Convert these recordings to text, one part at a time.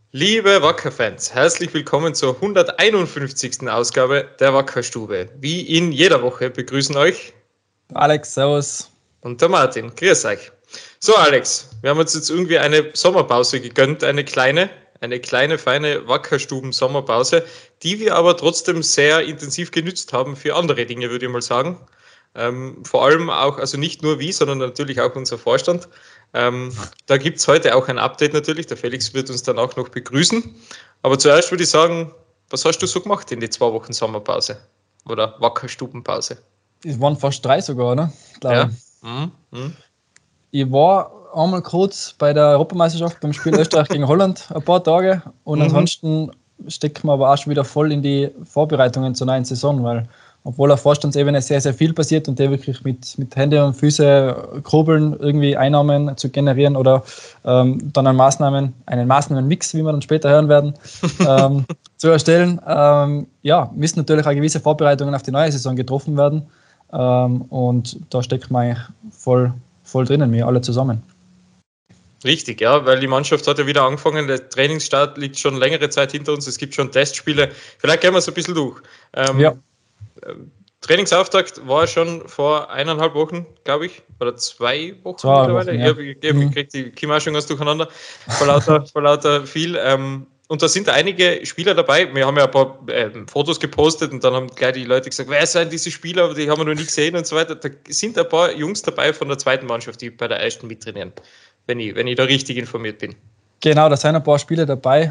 Liebe Wacker-Fans, herzlich willkommen zur 151. Ausgabe der Wackerstube. Wie in jeder Woche begrüßen euch Alex, servus. und der Martin. Grüß euch. So Alex, wir haben uns jetzt irgendwie eine Sommerpause gegönnt, eine kleine, feine Wackerstuben-Sommerpause, die wir aber trotzdem sehr intensiv genützt haben für andere Dinge, würde ich mal sagen. Vor allem auch, also nicht nur wir, sondern natürlich auch unser Vorstand. Da gibt es heute auch ein Update natürlich. Der Felix wird uns dann auch noch begrüßen. Aber zuerst würde ich sagen, was hast du so gemacht in die 2 Wochen Sommerpause? Oder Wackerstubenpause? Es waren fast 3 sogar, ne? Glaube Ja? ich. Mhm. Ich war einmal kurz bei der Europameisterschaft beim Spiel Österreich gegen Holland ein paar Tage und ansonsten stecken wir aber auch schon wieder voll in die Vorbereitungen zur neuen Saison, weil obwohl auf Vorstandsebene sehr, sehr viel passiert und der wirklich mit Hände und Füße kurbeln, irgendwie Einnahmen zu generieren oder dann einen Maßnahmenmix, wie wir dann später hören werden, zu erstellen. Ja, müssen natürlich auch gewisse Vorbereitungen auf die neue Saison getroffen werden. Und da steckt man eigentlich voll drinnen, wir alle zusammen. Richtig, ja, weil die Mannschaft hat ja wieder angefangen. Der Trainingsstart liegt schon längere Zeit hinter uns. Es gibt schon Testspiele. Vielleicht gehen wir so ein bisschen durch. Ja. Trainingsauftakt war schon vor 1,5 Wochen, glaube ich, oder 2 Wochen 2 mittlerweile. Wochen, ja. Ich kriege die Klimaschung ganz durcheinander vor lauter viel. Und da sind einige Spieler dabei. Wir haben ja ein paar Fotos gepostet und dann haben gleich die Leute gesagt, wer sind diese Spieler, die haben wir noch nie gesehen und so weiter. Da sind ein paar Jungs dabei von der zweiten Mannschaft, die bei der ersten mittrainieren, wenn ich da richtig informiert bin. Genau, da sind ein paar Spieler dabei.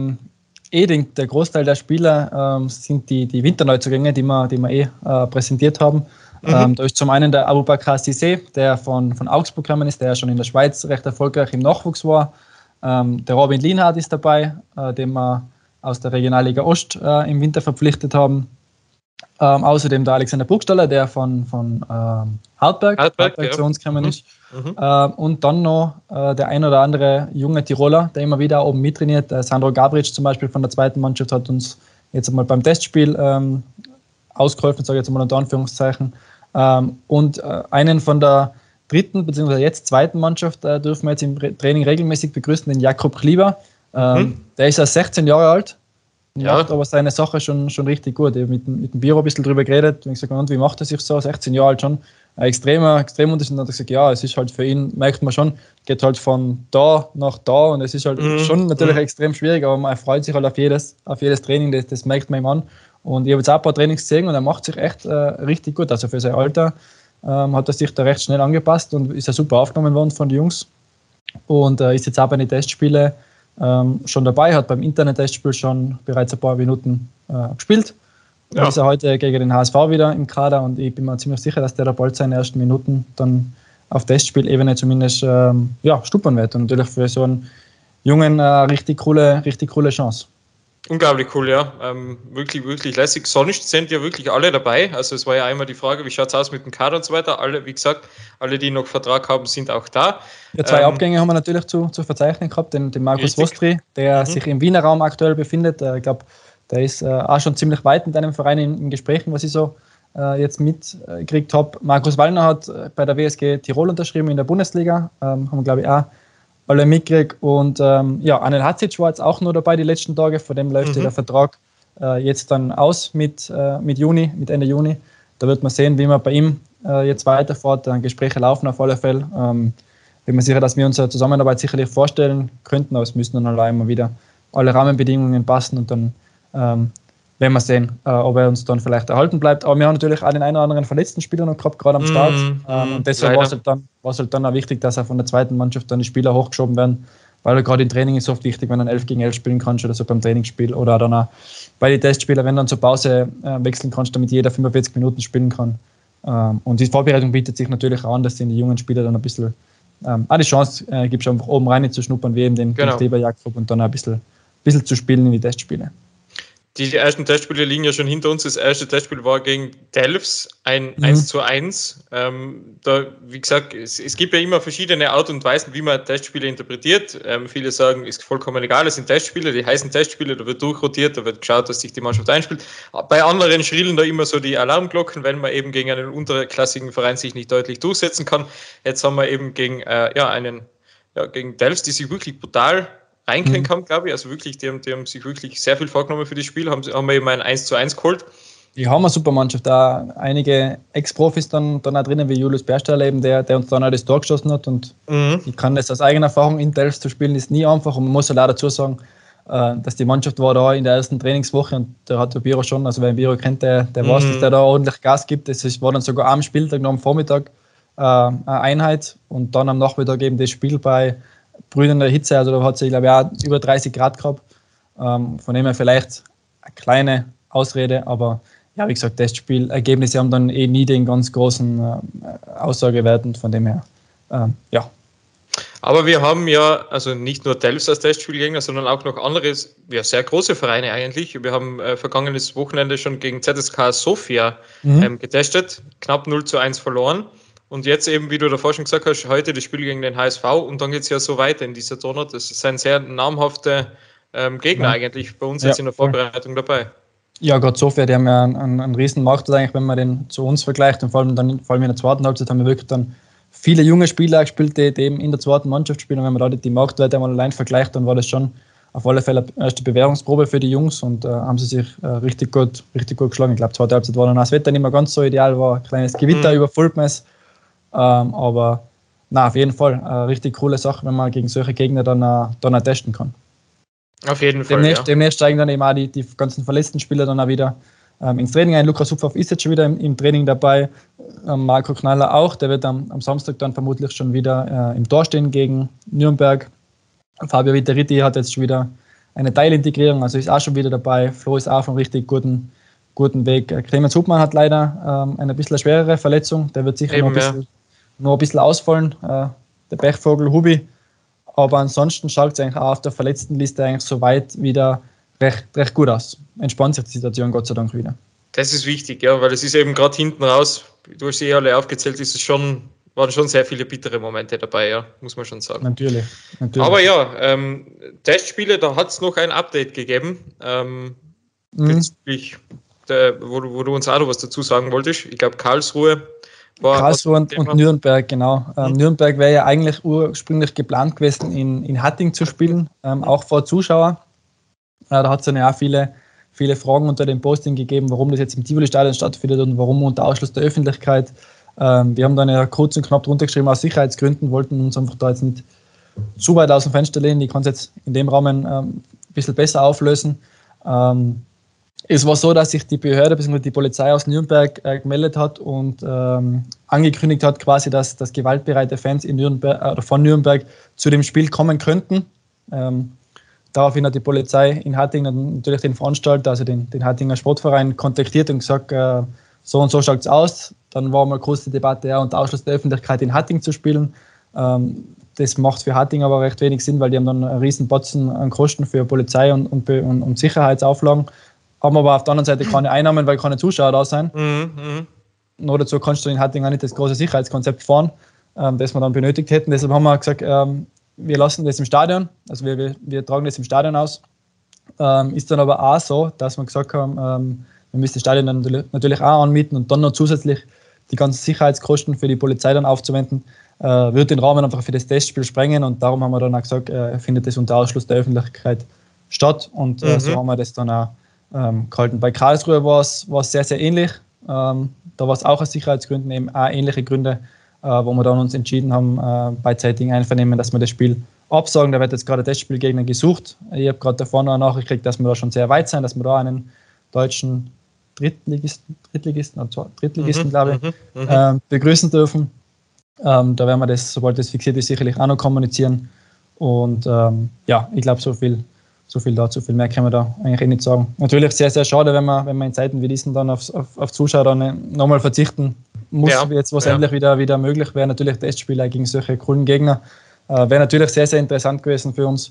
Der Großteil der Spieler sind die Winterneuzugänge, die wir präsentiert haben. Da ist zum einen der Aboubakar Cissé, der von Augsburg gekommen ist, der ja schon in der Schweiz recht erfolgreich im Nachwuchs war. Der Robin Lienhardt ist dabei, den wir aus der Regionalliga Ost im Winter verpflichtet haben. Außerdem der Alexander Burgstaller, der von Hartberg ja, zu uns gekommen ist. Und dann noch der ein oder andere junge Tiroler, der immer wieder oben mittrainiert. Sandro Gabric zum Beispiel von der zweiten Mannschaft hat uns jetzt einmal beim Testspiel ausgeholfen, sage ich jetzt mal unter Anführungszeichen. Und einen von der dritten bzw. jetzt zweiten Mannschaft dürfen wir jetzt im Training regelmäßig begrüßen, den Jakob Klieber. Der ist ja 16 Jahre alt. Macht aber seine Sache schon richtig gut. Ich habe mit dem Biro ein bisschen drüber geredet und gesagt, und wie macht er sich so? 16 Jahre alt schon. Extrem Unterschied. Und hat er gesagt, ja, es ist halt für ihn, merkt man schon, geht halt von da nach da und es ist halt schon natürlich extrem schwierig, aber man freut sich halt auf jedes Training, das merkt man ihm an. Und ich habe jetzt auch ein paar Trainings gesehen und er macht sich echt richtig gut. Also für sein Alter hat er sich da recht schnell angepasst und ist ja super aufgenommen worden von den Jungs. Und ist jetzt auch bei den Testspielen schon dabei, hat beim Internet-Testspiel schon bereits ein paar Minuten gespielt. Dann ist er heute gegen den HSV wieder im Kader und ich bin mir ziemlich sicher, dass der da bald seine ersten Minuten dann auf Testspielebene zumindest stuppern wird. Und natürlich für so einen Jungen richtig coole Chance. Unglaublich cool, ja. Wirklich, wirklich lässig. Sonst sind ja wirklich alle dabei. Also es war ja einmal die Frage, wie schaut es aus mit dem Kader und so weiter. Alle, wie gesagt, alle, die noch Vertrag haben, sind auch da. Ja, 2 Abgänge haben wir natürlich zu verzeichnen gehabt. Den Markus Vostri, der sich im Wiener Raum aktuell befindet. Ich glaube, der ist auch schon ziemlich weit mit einem Verein in Gesprächen, was ich so jetzt mitgekriegt habe. Markus Wallner hat bei der WSG Tirol unterschrieben in der Bundesliga. Haben wir, glaube ich, auch alle mitgekriegt. Und Anel Hadzic war jetzt auch nur dabei die letzten Tage. Von dem läuft der Vertrag jetzt dann aus mit Ende Juni. Da wird man sehen, wie man bei ihm jetzt weiterfährt. Gespräche laufen auf alle Fälle. Bin mir sicher, dass wir unsere Zusammenarbeit sicherlich vorstellen könnten, aber es müssen dann allein mal wieder alle Rahmenbedingungen passen und dann werden wir sehen, ob er uns dann vielleicht erhalten bleibt. Aber wir haben natürlich auch den einen oder anderen verletzten Spieler noch gehabt, gerade am Start. Und deshalb war es halt dann auch wichtig, dass auch von der zweiten Mannschaft dann die Spieler hochgeschoben werden, weil gerade im Training ist es oft wichtig, wenn du 11 gegen 11 spielen kannst oder so beim Trainingsspiel oder dann auch bei den Testspielern, wenn du dann zur Pause wechseln kannst, damit jeder 45 Minuten spielen kann. Und die Vorbereitung bietet sich natürlich auch an, dass die jungen Spieler dann ein bisschen die Chance gibst, einfach oben rein zu schnuppern, wie eben den Kleber Jakob und dann ein bisschen zu spielen in die Testspiele. Die ersten Testspiele liegen ja schon hinter uns. Das erste Testspiel war gegen Delfs, ein 1:1. Wie gesagt, es gibt ja immer verschiedene Art und Weisen, wie man Testspiele interpretiert. Viele sagen, ist vollkommen egal, es sind Testspiele, die heißen Testspiele, da wird durchrotiert, da wird geschaut, dass sich die Mannschaft einspielt. Bei anderen schrillen da immer so die Alarmglocken, wenn man eben gegen einen unterklassigen Verein sich nicht deutlich durchsetzen kann. Jetzt haben wir eben gegen Delfs, die sich wirklich brutal reinkriegen kann, glaube ich. Also wirklich, die haben sich wirklich sehr viel vorgenommen für das Spiel, haben wir eben ein 1:1 geholt. Die haben eine super Mannschaft, da einige Ex-Profis dann auch drinnen, wie Julius Berstaller eben, der uns dann auch das Tor geschossen hat. Und ich kann das aus eigener Erfahrung, in Delft zu spielen, ist nie einfach. Und man muss halt auch dazu sagen, dass die Mannschaft war da in der ersten Trainingswoche und da hat der Biro schon, also wer den Biro kennt, der weiß, dass der da ordentlich Gas gibt. Das war dann sogar am Spieltag, noch am Vormittag eine Einheit und dann am Nachmittag eben das Spiel bei brütender Hitze. Also da hat sie, glaube ich, auch über 30 Grad gehabt. Von dem her vielleicht eine kleine Ausrede, aber ja, wie gesagt, Testspielergebnisse haben dann nie den ganz großen Aussagewert und von dem her, ja. Aber wir haben ja also nicht nur Delft als Testspielgegner, sondern auch noch andere, ja, sehr große Vereine eigentlich. Wir haben vergangenes Wochenende schon gegen ZSK Sofia getestet, knapp 0:1 verloren. Und jetzt eben, wie du davor schon gesagt hast, heute das Spiel gegen den HSV und dann geht es ja so weiter in dieser Donut. Das ist ein sehr namhafter Gegner eigentlich bei uns jetzt in der Vorbereitung dabei. Ja, gerade Sofia, die haben ja einen riesen Markt eigentlich, wenn man den zu uns vergleicht und vor allem in der zweiten Halbzeit haben wir wirklich dann viele junge Spieler gespielt, die eben in der zweiten Mannschaft spielen. Und wenn man da die Marktwerte einmal allein vergleicht, dann war das schon auf alle Fälle eine erste Bewährungsprobe für die Jungs und haben sie sich richtig gut geschlagen. Ich glaube, zweite Halbzeit war dann das Wetter nicht mehr ganz so ideal, war ein kleines Gewitter über Fulpmes. Aber auf jeden Fall eine richtig coole Sache, wenn man gegen solche Gegner dann testen kann. Auf jeden Fall, demnächst steigen dann eben auch die ganzen verletzten Spieler dann auch wieder ins Training ein. Lukas Hupfauf ist jetzt schon wieder im Training dabei. Marco Knaller auch. Der wird am Samstag dann vermutlich schon wieder im Tor stehen gegen Nürnberg. Fabio Vitteritti hat jetzt schon wieder eine Teilintegrierung, also ist auch schon wieder dabei. Flo ist auch auf einem richtig guten Weg. Clemens Hubmann hat leider eine bisschen schwerere Verletzung. Der wird sicher noch ein bisschen ausfallen. Der Pechvogel Hubi. Aber ansonsten schaut es eigentlich auch auf der Verletztenliste eigentlich soweit wieder recht gut aus. Entspannt sich die Situation Gott sei Dank wieder. Das ist wichtig, ja, weil es ist eben gerade hinten raus, du hast sie alle aufgezählt, waren schon sehr viele bittere Momente dabei, ja, muss man schon sagen. Natürlich. Aber ja, Testspiele, da hat es noch ein Update gegeben, wo du uns auch noch was dazu sagen wolltest. Ich glaube, Karlsruhe und Nürnberg, genau. Nürnberg wäre ja eigentlich ursprünglich geplant gewesen, in Hatting zu spielen, auch vor Zuschauer. Da hat es dann ja auch viele Fragen unter dem Posting gegeben, warum das jetzt im Tivoli-Stadion stattfindet und warum unter Ausschluss der Öffentlichkeit. Wir haben dann ja kurz und knapp drunter geschrieben, aus Sicherheitsgründen, wollten uns einfach da jetzt nicht zu weit aus dem Fenster lehnen. Ich kann es jetzt in dem Rahmen ein bisschen besser auflösen. Es war so, dass sich die Behörde bzw. die Polizei aus Nürnberg gemeldet hat und angekündigt hat, quasi, dass gewaltbereite Fans in Nürnberg oder von Nürnberg zu dem Spiel kommen könnten. Daraufhin hat die Polizei in Hattingen natürlich den Veranstalter, also den Hattinger Sportverein, kontaktiert und gesagt, so und so schaut es aus. Dann war mal kurz die Debatte, unter Ausschluss der Öffentlichkeit in Hattingen zu spielen. Das macht für Hattingen aber recht wenig Sinn, weil die haben dann einen riesen Batzen an Kosten für Polizei und Sicherheitsauflagen. Haben aber auf der anderen Seite keine Einnahmen, weil keine Zuschauer da sind. Nur dazu kannst du in Hattingen auch nicht das große Sicherheitskonzept fahren, das wir dann benötigt hätten. Deshalb haben wir gesagt, wir lassen das im Stadion, also wir tragen das im Stadion aus. Ist dann aber auch so, dass wir gesagt haben, wir müssen das Stadion dann natürlich auch anmieten und dann noch zusätzlich die ganzen Sicherheitskosten für die Polizei dann aufzuwenden, wird den Rahmen einfach für das Testspiel sprengen und darum haben wir dann auch gesagt, findet das unter Ausschluss der Öffentlichkeit statt und so haben wir das dann auch gehalten. Bei Karlsruhe war es sehr, sehr ähnlich. Da war es auch aus Sicherheitsgründen eben auch ähnliche Gründe, wo wir dann uns entschieden haben, beidseitig Einvernehmen, dass wir das Spiel absagen. Da wird jetzt gerade Testspielgegner gesucht. Ich habe gerade davor noch eine Nachricht gekriegt, dass wir da schon sehr weit sind, dass wir da einen deutschen Drittligisten, glaube ich, begrüßen dürfen. Da werden wir das, sobald das fixiert ist, sicherlich auch noch kommunizieren. Und ich glaube, so viel dazu, viel mehr können wir da eigentlich nicht sagen. Natürlich sehr, sehr schade, wenn man in Zeiten wie diesen dann auf Zuschauer dann nochmal verzichten muss, jetzt was endlich wieder möglich wäre. Natürlich Testspiele gegen solche coolen Gegner. Wäre natürlich sehr, sehr interessant gewesen für uns.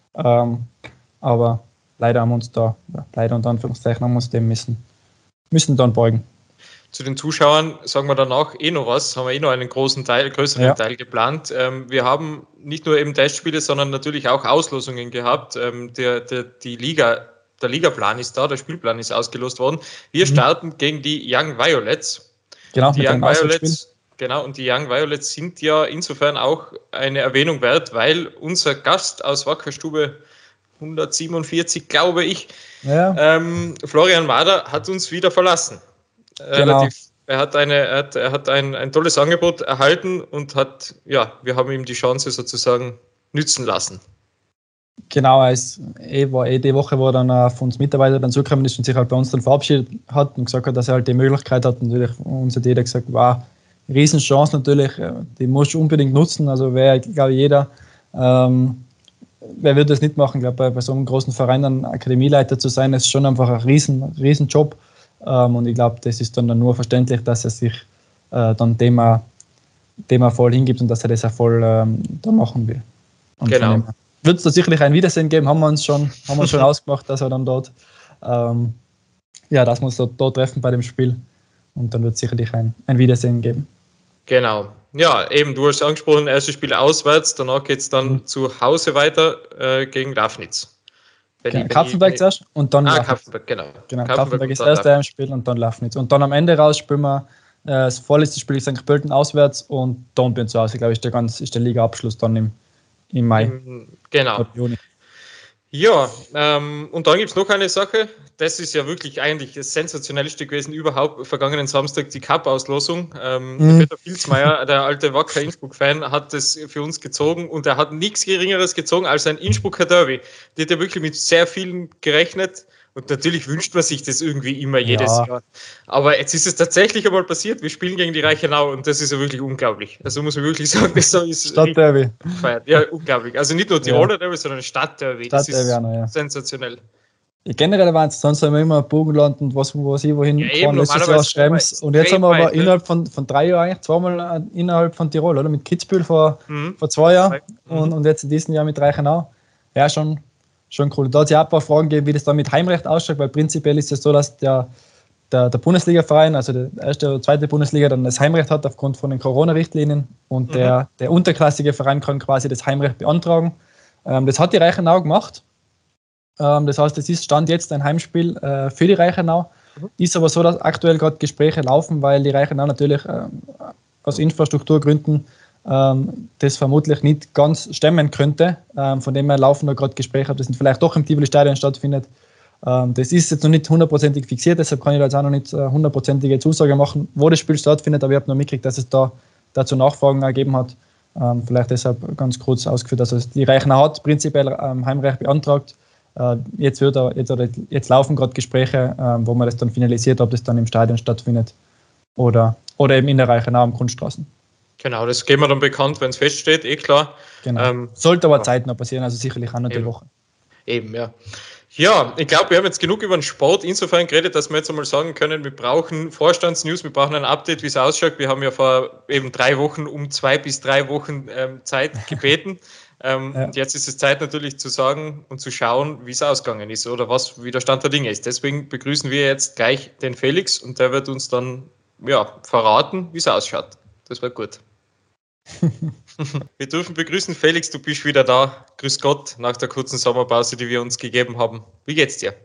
Aber leider haben wir uns da, leider unter Anführungszeichen, haben wir uns dem müssen dann beugen. Zu den Zuschauern sagen wir danach noch was, haben wir noch einen größeren Teil geplant. Wir haben nicht nur eben Testspiele, sondern natürlich auch Auslosungen gehabt. Der Ligaplan ist da, der Spielplan ist ausgelost worden. Wir starten gegen die Young Violets. Genau, die Young Violets Genau, und die Young Violets sind ja insofern auch eine Erwähnung wert, weil unser Gast aus Wackerstube 147, glaube ich, Ja, Florian Mader, hat uns wieder verlassen. genau. Er hat ein tolles Angebot erhalten und wir haben ihm die Chance sozusagen nützen lassen. Genau, war die Woche, wo er dann von uns Mitarbeiter dann zugekommen ist und sich halt bei uns dann verabschiedet hat und gesagt hat, dass er halt die Möglichkeit hat. Natürlich, uns hat jeder gesagt, wow, Riesenchance natürlich, die musst du unbedingt nutzen. Also wäre, glaube ich, jeder, wer würde das nicht machen? Ich glaube, bei so einem großen Verein dann Akademieleiter zu sein, ist schon einfach ein riesen Job. Und ich glaube, das ist dann nur verständlich, dass er sich dann dem er voll hingibt und dass er das auch voll dann machen will. Und genau. Wird es da sicherlich ein Wiedersehen geben, haben wir uns schon ausgemacht, dass er dann dort, dass wir uns dort treffen bei dem Spiel. Und dann wird es sicherlich ein Wiedersehen geben. Genau. Ja, eben, du hast angesprochen, erstes Spiel auswärts, danach geht es dann zu Hause weiter gegen Lafnitz. Kapfenberg zuerst und dann Lafnitz. Kapfenberg, genau. Kapfenberg ist das erste Heimspiel und dann Lafnitz. Und dann am Ende raus spielen wir das vorletzte Spiel St. Pölten auswärts und Dornbirn zu Hause, glaube ich, ist der Liga-Abschluss dann im Mai. Genau. Juni. Ja, und dann gibt es noch eine Sache, das ist ja wirklich eigentlich das sensationellste gewesen überhaupt, vergangenen Samstag die Cup-Auslosung. Der Peter Filzmeier, der alte Wacker Innsbruck-Fan, hat das für uns gezogen und er hat nichts Geringeres gezogen als ein Innsbrucker Derby. Die hat ja wirklich mit sehr vielen gerechnet. Und natürlich wünscht man sich das irgendwie immer jedes Jahr. Aber jetzt ist es tatsächlich einmal passiert. Wir spielen gegen die Reichenau und das ist ja wirklich unglaublich. Also muss man wirklich sagen, das ist Stadtderby. Ja, unglaublich. Also nicht nur Tiroler Derby, sondern Stadtderby. Das ist sensationell. Generell waren es sonst haben wir immer Burgenland und wohin fahren. Letztes Jahr Schrems. Und jetzt haben wir aber innerhalb von 3 Jahren eigentlich zweimal innerhalb von Tirol, oder? Mit Kitzbühel vor 2 Jahren und jetzt in diesem Jahr mit Reichenau. Ja, schon cool. Da hat es ja auch ein paar Fragen gegeben, wie das dann mit Heimrecht ausschaut, weil prinzipiell ist es so, dass der Bundesliga-Verein, also der erste oder zweite Bundesliga, dann das Heimrecht hat aufgrund von den Corona-Richtlinien und der unterklassige Verein kann quasi das Heimrecht beantragen. Das hat die Reichenau gemacht. Das heißt, es ist Stand jetzt ein Heimspiel für die Reichenau. Ist aber so, dass aktuell gerade Gespräche laufen, weil die Reichenau natürlich aus Infrastrukturgründen das vermutlich nicht ganz stemmen könnte. Von dem her laufen da gerade Gespräche, ob das vielleicht doch im Tivoli-Stadion stattfindet. Das ist jetzt noch nicht hundertprozentig fixiert, deshalb kann ich da jetzt auch noch nicht hundertprozentige Zusage machen, wo das Spiel stattfindet, aber ich habe noch mitgekriegt, dass es da dazu Nachfragen ergeben hat. Vielleicht deshalb ganz kurz ausgeführt, also die Reichenau hat prinzipiell Heimrecht beantragt. Jetzt laufen gerade Gespräche, wo man das dann finalisiert, ob das dann im Stadion stattfindet oder eben in der Reichenau am Kunststraßen. Genau, das geben wir dann bekannt, wenn es feststeht, klar. Genau. Sollte aber zeitnah passieren, also sicherlich auch noch die Woche. Eben, ja. Ja, ich glaube, wir haben jetzt genug über den Sport insofern geredet, dass wir jetzt einmal sagen können, wir brauchen Vorstandsnews, wir brauchen ein Update, wie es ausschaut. Wir haben ja vor eben 3 Wochen um 2 bis 3 Wochen Zeit gebeten. Und jetzt ist es Zeit natürlich zu sagen und zu schauen, wie es ausgegangen ist oder wie der Stand der Dinge ist. Deswegen begrüßen wir jetzt gleich den Felix und der wird uns dann verraten, wie es ausschaut. Das war gut. Wir dürfen begrüßen, Felix, du bist wieder da. Grüß Gott, nach der kurzen Sommerpause, die wir uns gegeben haben. Wie geht's dir?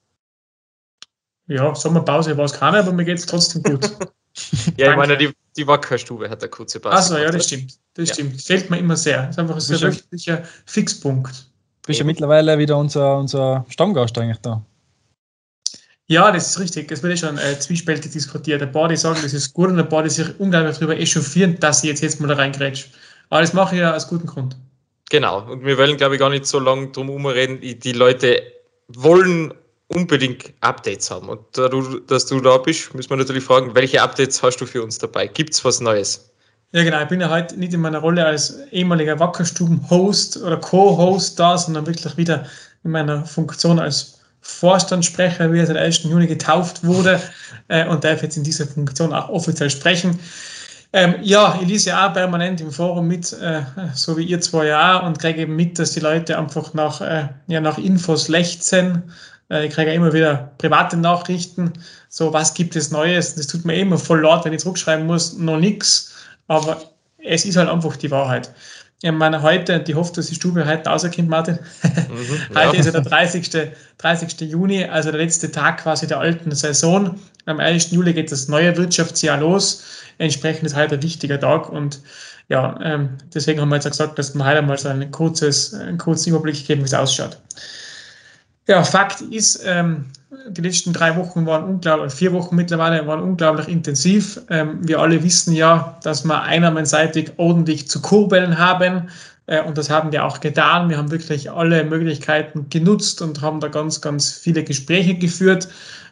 Ja, Sommerpause war es keine, aber mir geht's trotzdem gut. Ja, ich meine, die Wackerstube hat eine kurze Pause. Achso, ja, das stimmt. Das stimmt. Fehlt mir immer sehr. Das ist einfach ein sehr wöchentlicher Fixpunkt. Du bist ja mittlerweile wieder unser Stammgast eigentlich da. Ja, das ist richtig. Es wird schon zwiespältig diskutiert. Ein paar, die sagen, das ist gut und ein paar, die sich unglaublich darüber echauffieren, dass ich jetzt mal da reingrätsche. Aber das mache ich ja aus gutem Grund. Genau. Und wir wollen, glaube ich, gar nicht so lange drum herumreden. Die Leute wollen unbedingt Updates haben. Und dass du da bist, müssen wir natürlich fragen, welche Updates hast du für uns dabei? Gibt es was Neues? Ja, genau. Ich bin ja heute nicht in meiner Rolle als ehemaliger Wackerstuben-Host oder Co-Host da, sondern wirklich wieder in meiner Funktion als Vorstandssprecher, wie er seit 1. Juni getauft wurde und darf jetzt in dieser Funktion auch offiziell sprechen. Ich lese ja auch permanent im Forum mit, so wie ihr 2 Jahre und kriege eben mit, dass die Leute einfach nach Infos lechzen. Ich kriege ja immer wieder private Nachrichten, so was gibt es Neues. Das tut mir immer voll leid, wenn ich zurückschreiben muss, noch nichts, aber es ist halt einfach die Wahrheit. Ich meine, heute, ich hoffe, dass die Stube heute rauskommt, Martin. Heute ist ja der 30. Juni, also der letzte Tag quasi der alten Saison. Am 1. Juli geht das neue Wirtschaftsjahr los. Entsprechend ist heute ein wichtiger Tag und ja, deswegen haben wir jetzt gesagt, dass wir heute mal so einen kurzen Überblick geben, wie es ausschaut. Ja, Fakt ist, die letzten 3 Wochen waren unglaublich, 4 Wochen mittlerweile waren unglaublich intensiv. Wir alle wissen ja, dass wir einnahmenseitig ordentlich zu kurbeln haben. Und das haben wir auch getan. Wir haben wirklich alle Möglichkeiten genutzt und haben da ganz, ganz viele Gespräche geführt.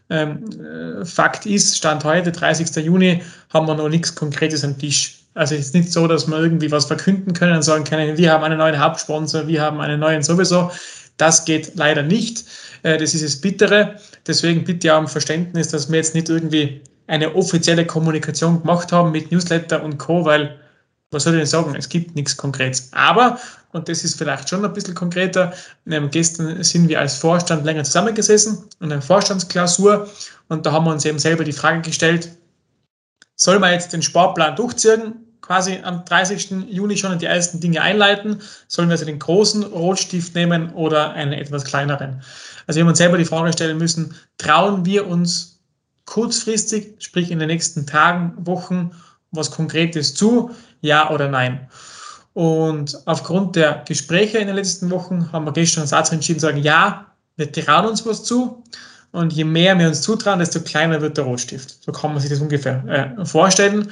Fakt ist, Stand heute, 30. Juni, haben wir noch nichts Konkretes am Tisch. Also es ist nicht so, dass wir irgendwie was verkünden können und sagen können, wir haben einen neuen Hauptsponsor, wir haben einen neuen sowieso. Das geht leider nicht. Das ist das Bittere. Deswegen bitte auch um Verständnis, dass wir jetzt nicht irgendwie eine offizielle Kommunikation gemacht haben mit Newsletter und Co., weil, was soll ich denn sagen, es gibt nichts Konkretes. Aber, und das ist vielleicht schon ein bisschen konkreter, gestern sind wir als Vorstand länger zusammengesessen und eine Vorstandsklausur und da haben wir uns eben selber die Frage gestellt, soll man jetzt den Sportplan durchziehen, quasi am 30. Juni schon die ersten Dinge einleiten? Sollen wir also den großen Rotstift nehmen oder einen etwas kleineren? Also wir haben uns selber die Frage stellen müssen, trauen wir uns kurzfristig, sprich in den nächsten Tagen, Wochen, was Konkretes zu, ja oder nein? Und aufgrund der Gespräche in den letzten Wochen haben wir gestern einen Satz entschieden, sagen, ja, wir trauen uns was zu. Und je mehr wir uns zutrauen, desto kleiner wird der Rotstift. So kann man sich das ungefähr vorstellen.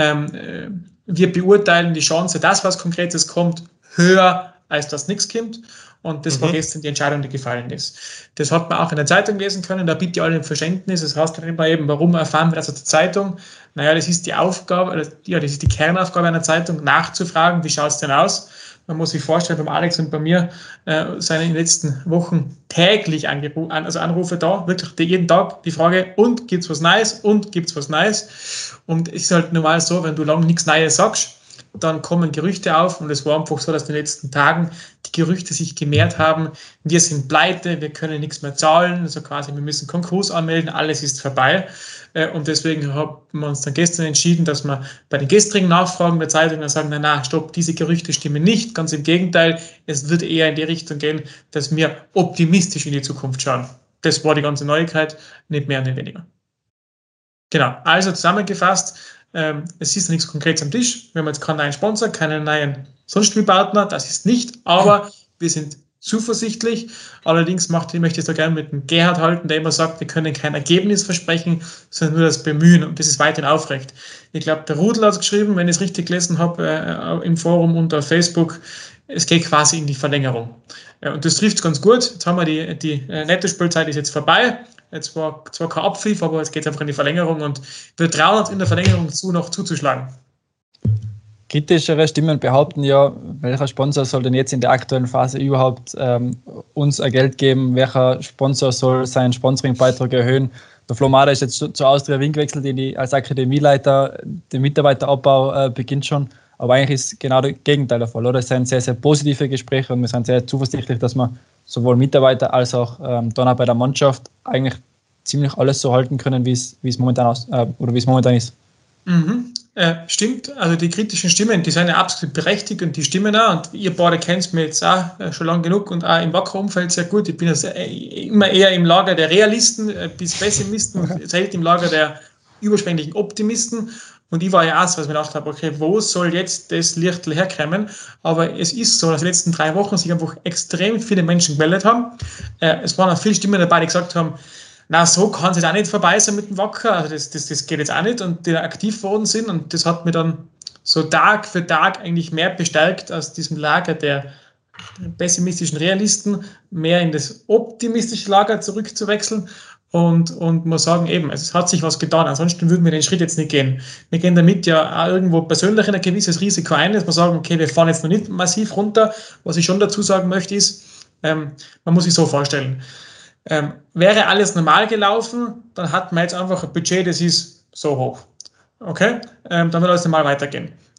Wir beurteilen die Chance, dass was Konkretes kommt, höher, als dass nichts kommt. Und das war gestern die Entscheidung, die gefallen ist. Das hat man auch in der Zeitung lesen können. Da bitte ich alle im Verständnis. Das heißt dann immer eben, warum erfahren wir das aus der Zeitung? Naja, das ist die Aufgabe, das ist die Kernaufgabe einer Zeitung, nachzufragen, wie schaut es denn aus? Man muss sich vorstellen, beim Alex und bei mir seien in den letzten Wochen täglich Anrufe da, wirklich jeden Tag die Frage, und gibt es was Neues? Und gibt es was Neues? Und es ist halt normal so, wenn du lange nichts Neues sagst, dann kommen Gerüchte auf und es war einfach so, dass in den letzten Tagen die Gerüchte sich gemehrt haben, wir sind pleite, wir können nichts mehr zahlen, also quasi wir müssen Konkurs anmelden, alles ist vorbei. Und deswegen haben wir uns dann gestern entschieden, dass wir bei den gestrigen Nachfragen der Zeitung dann sagen, na, stopp, diese Gerüchte stimmen nicht, ganz im Gegenteil, es wird eher in die Richtung gehen, dass wir optimistisch in die Zukunft schauen. Das war die ganze Neuigkeit, nicht mehr und nicht weniger. Genau, also zusammengefasst, es ist nichts Konkretes am Tisch. Wir haben jetzt keinen neuen Sponsor, keinen neuen Sonstspielpartner, das ist nicht, aber wir sind zuversichtlich. Allerdings möchte ich es da gerne mit dem Gerhard halten, der immer sagt, wir können kein Ergebnis versprechen, sondern nur das Bemühen und das ist weiterhin aufrecht. Ich glaube, der Rudel hat es geschrieben, wenn ich es richtig gelesen habe, im Forum und auf Facebook, es geht quasi in die Verlängerung. Und das trifft es ganz gut. Jetzt haben wir die nette Spielzeit ist jetzt vorbei. Jetzt war zwar kein Abpfiff, aber jetzt geht es einfach in die Verlängerung und wir trauen uns in der Verlängerung noch zuzuschlagen. Kritischere Stimmen behaupten ja, welcher Sponsor soll denn jetzt in der aktuellen Phase überhaupt uns ein Geld geben, welcher Sponsor soll seinen Sponsoringbeitrag erhöhen. Der Flo Mader ist jetzt zur Austria Wien gewechselt, als Akademieleiter, der Mitarbeiterabbau beginnt schon, aber eigentlich ist genau das Gegenteil der Fall, oder? Es sind sehr, sehr positive Gespräche und wir sind sehr zuversichtlich, dass wir sowohl Mitarbeiter als auch dann auch bei der Mannschaft eigentlich ziemlich alles so halten können, wie es momentan ist. Stimmt, also die kritischen Stimmen, die sind ja absolut berechtigt und die stimmen auch und ihr beide kennt mich jetzt auch schon lange genug und auch im Wacker-Umfeld sehr gut. Ich bin also immer eher im Lager der Realisten bis Pessimisten und selten im Lager der überschwänglichen Optimisten und ich war ja auch so, dass ich mir gedacht habe, okay, wo soll jetzt das Licht herkommen? Aber es ist so, dass in den letzten 3 Wochen sich einfach extrem viele Menschen gemeldet haben. Es waren auch viele Stimmen dabei, die gesagt haben, na, so kann es jetzt auch nicht vorbei sein mit dem Wacker, also das geht jetzt auch nicht und die da aktiv worden sind und das hat mir dann so Tag für Tag eigentlich mehr bestärkt aus diesem Lager der pessimistischen Realisten, mehr in das optimistische Lager zurückzuwechseln und muss sagen, eben, es hat sich was getan, ansonsten würden wir den Schritt jetzt nicht gehen. Wir gehen damit ja auch irgendwo persönlich in ein gewisses Risiko ein, dass wir sagen, okay, wir fahren jetzt noch nicht massiv runter. Was ich schon dazu sagen möchte ist, man muss sich so vorstellen, wäre alles normal gelaufen, dann hat man jetzt einfach ein Budget, das ist so hoch. Okay? Dann wird alles normal weitergehen.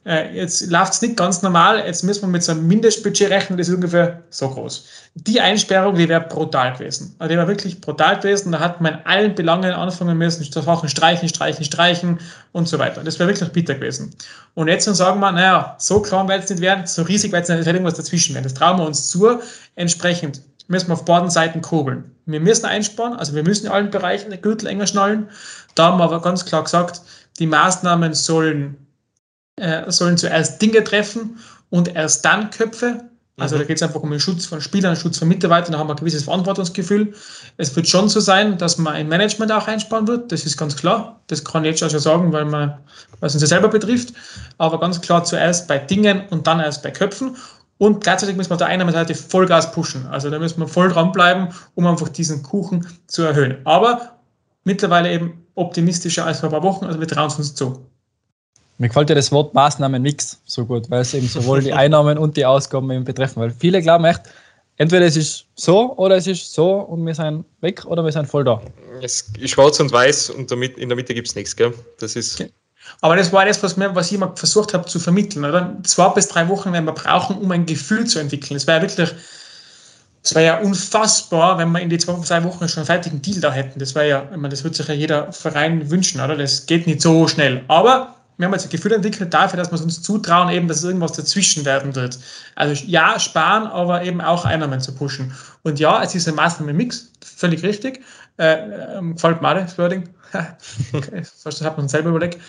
jetzt läuft es nicht ganz normal, jetzt müssen wir mit so einem Mindestbudget rechnen, das ist ungefähr so groß. Die Einsperrung, die wäre brutal gewesen. Also die war wirklich brutal gewesen, da hat man in allen Belangen anfangen müssen, Sachen streichen und so weiter. Das wäre wirklich bitter gewesen. Und jetzt sagen wir, naja, so klein wird es nicht werden, so riesig wird es nicht, es wird irgendwas dazwischen werden. Das trauen wir uns zu. Entsprechend müssen wir auf beiden Seiten kurbeln. Wir müssen einsparen, also wir müssen in allen Bereichen den Gürtel enger schnallen. Da haben wir aber ganz klar gesagt, die Maßnahmen sollen zuerst Dinge treffen und erst dann Köpfe. Also da geht es einfach um den Schutz von Spielern, Schutz von Mitarbeitern, da haben wir ein gewisses Verantwortungsgefühl. Es wird schon so sein, dass man im Management auch einsparen wird, das ist ganz klar. Das kann ich jetzt auch schon sagen, weil es uns ja selber betrifft. Aber ganz klar zuerst bei Dingen und dann erst bei Köpfen. Und gleichzeitig müssen wir auf der einen Seite Vollgas pushen. Also da müssen wir voll dranbleiben, um einfach diesen Kuchen zu erhöhen. Aber mittlerweile eben optimistischer als vor ein paar Wochen, also wir trauen es uns zu. Mir gefällt ja das Wort Maßnahmenmix so gut, weil es eben sowohl die Einnahmen und die Ausgaben eben betreffen. Weil viele glauben echt, entweder es ist so oder es ist so und wir sind weg oder wir sind voll da. Es ist schwarz und weiß und in der Mitte gibt es nichts, gell? Das ist. Okay. Aber das war das, was ich immer versucht habe zu vermitteln. Oder? 2 bis 3 Wochen werden wir brauchen, um ein Gefühl zu entwickeln. Es wäre ja unfassbar, wenn wir in die 2 bis 3 Wochen schon einen fertigen Deal da hätten. Das würde sich ja jeder Verein wünschen, oder? Das geht nicht so schnell. Aber wir haben jetzt ein Gefühl entwickelt dafür, dass wir es uns zutrauen, eben, dass es irgendwas dazwischen werden wird. Also ja, sparen, aber eben auch Einnahmen zu pushen. Und ja, es ist ein Maßnahmenmix, völlig richtig. Gefällt mir auch das Wording. Okay, das hat man selber überlegt.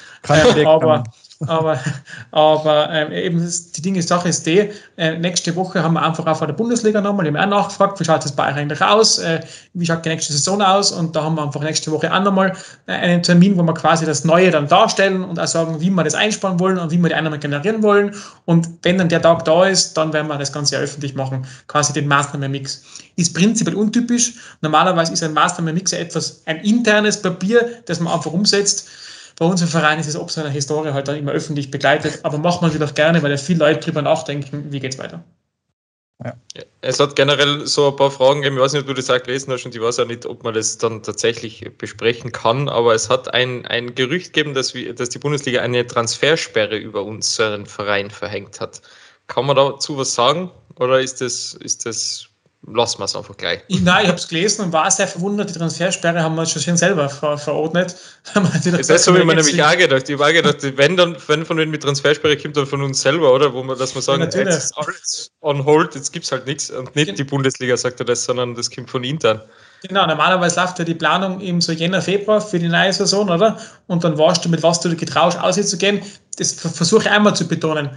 Aber eben die Sache ist die, nächste Woche haben wir einfach auch vor der Bundesliga nochmal, die haben auch nachgefragt, wie schaut das bei euch eigentlich aus, wie schaut die nächste Saison aus, und da haben wir einfach nächste Woche auch nochmal einen Termin, wo wir quasi das Neue dann darstellen und auch sagen, wie wir das einsparen wollen und wie wir die Einnahmen generieren wollen, und wenn dann der Tag da ist, dann werden wir das Ganze öffentlich machen, quasi den Maßnahmenmix. Ist prinzipiell untypisch, normalerweise ist ein Maßnahmenmix ein internes Papier, das man einfach umsetzt. Bei unserem Verein ist es ob seiner Historie halt dann immer öffentlich begleitet, aber macht man sie doch gerne, weil ja viele Leute drüber nachdenken, wie geht's weiter. Ja. Es hat generell so ein paar Fragen gegeben, ich weiß nicht, ob du das auch gelesen hast, und ich weiß auch nicht, ob man das dann tatsächlich besprechen kann, aber es hat ein Gerücht gegeben, dass die Bundesliga eine Transfersperre über unseren Verein verhängt hat. Kann man dazu was sagen, oder ist das lassen wir es einfach gleich. Nein, ich habe es gelesen und war sehr verwundert. Die Transfersperre haben wir schon schön selber verordnet. Das habe ich mir nämlich auch gedacht. Ich habe gedacht, wenn von denen mit Transfersperre kommt, dann von uns selber, oder? Dass wir sagen, ja, jetzt ist alles on hold, jetzt gibt es halt nichts. Und nicht die Bundesliga sagt das, sondern das kommt von intern. Genau, normalerweise läuft ja die Planung im so Jänner, Februar für die neue Saison, oder? Und dann weißt du, mit was du getraust, auszugehen. Das versuche ich einmal zu betonen.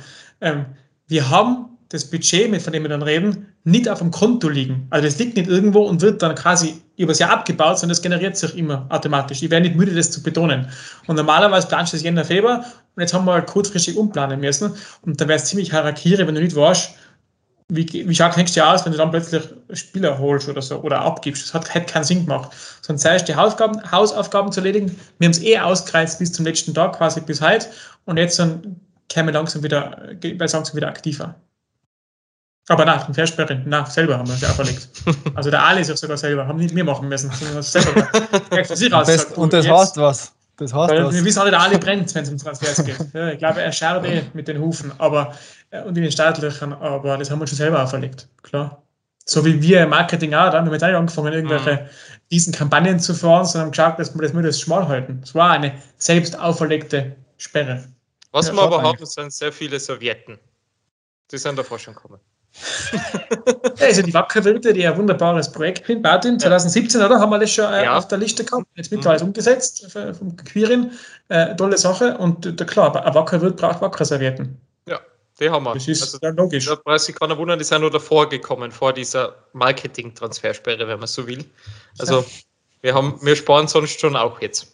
Wir haben das Budget, von dem wir dann reden, nicht auf dem Konto liegen. Also das liegt nicht irgendwo und wird dann quasi übers Jahr abgebaut, sondern das generiert sich immer automatisch. Ich wäre nicht müde, das zu betonen. Und normalerweise planst du das Jänner, Februar, und jetzt haben wir halt kurzfristig umplanen müssen. Und dann wäre es ziemlich Harakiri, wenn du nicht weißt, wie schaut das nächste Jahr aus, wenn du dann plötzlich Spieler holst oder so oder abgibst. Das hätte keinen Sinn gemacht. Sondern zuerst die Hausaufgaben zu erledigen. Wir haben es ausgereizt bis zum letzten Tag, quasi bis heute. Und jetzt dann kämen wir langsam wieder aktiver. Aber nein, Transfersperre, selber haben wir es ja verlegt. Also der Ali ist ja sogar selber, haben nicht wir machen müssen, sondern das selber von sich aus gesagt. Und das heißt was? Wir wissen alle, der Ali brennt, wenn es um Transfers geht. Ja, ich glaube, er schaut mit den Hufen und in den Startlöchern, aber das haben wir schon selber auferlegt, klar. So wie wir im Marketing auch, da haben wir jetzt auch angefangen, irgendwelche diesen Kampagnen zu fahren, sondern haben geschaut, dass wir das schmal halten. Es war eine selbst auferlegte Sperre. Was wir aber haben, sind sehr viele Sowjeten. Die sind davor schon gekommen. Ja, also die Wackerwirte, die ein wunderbares Projekt sind, Martin, 2017, oder? Haben wir das schon auf der Liste gehabt, jetzt mittlerweile umgesetzt vom Quirin. Tolle Sache, und klar, ein Wackerwirt braucht Wackerservietten. Ja, die haben wir. Das ist logisch. Da weiß ich keiner wundern, die sind nur davor gekommen, vor dieser Marketing-Transfersperre, wenn man so will. Also wir sparen sonst schon auch jetzt.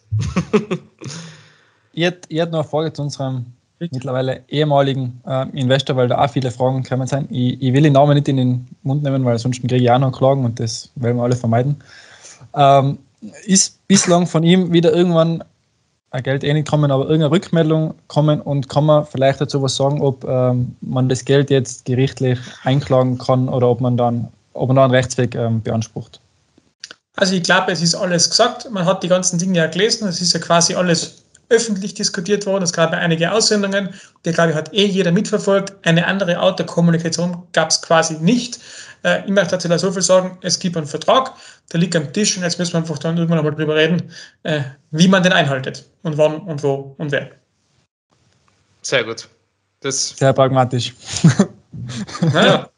Ich hätte noch eine Frage zu unserem mittlerweile ehemaligen Investor, weil da auch viele Fragen gekommen sind. Ich will den Namen nicht in den Mund nehmen, weil sonst kriege ich auch noch Klagen, und das wollen wir alle vermeiden. Ist bislang von ihm wieder irgendwann Geld nicht kommen, aber irgendeine Rückmeldung kommen, und kann man vielleicht dazu was sagen, ob man das Geld jetzt gerichtlich einklagen kann oder ob man da einen Rechtsweg beansprucht? Also ich glaube, es ist alles gesagt. Man hat die ganzen Dinge ja gelesen. Es ist ja quasi alles öffentlich diskutiert worden. Es gab einige Aussendungen, die, glaube ich, hat jeder mitverfolgt. Eine andere Art der Kommunikation gab es quasi nicht. Ich möchte dazu so viel sagen, es gibt einen Vertrag, der liegt am Tisch und jetzt müssen wir einfach dann irgendwann einmal drüber reden, wie man den einhaltet und wann und wo und wer. Sehr gut. Sehr pragmatisch. Ja,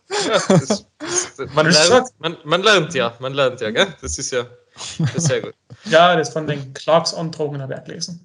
man lernt ja, gell? Das ist sehr gut. Ja, das von den Clarks-Androhungen habe ich auch gelesen.